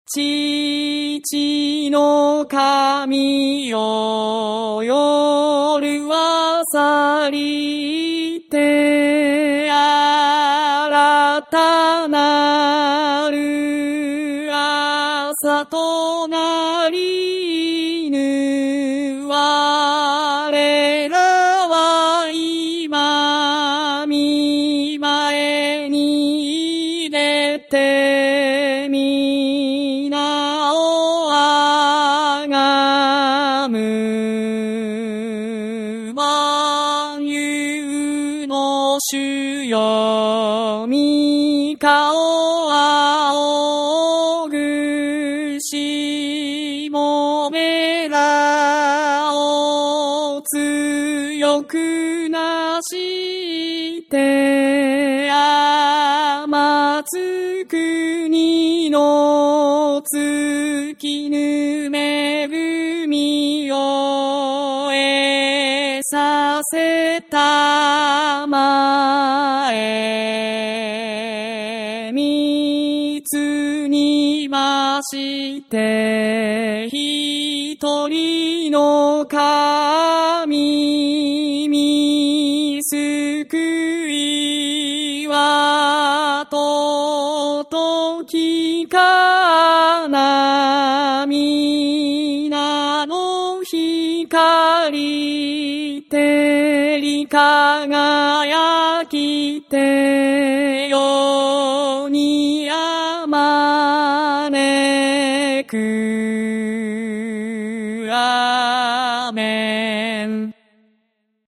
父の神よ、夜は去りて、新たなる朝となりぬ。我らは今見前に出て皆をあがむ。万有の主よ、御顔仰ぐしもべらを強くなして天津国の尽きぬ恵みを得させたまえ。三つにまして一人の神、御救いは尊きかな。皆の光照り輝きてよ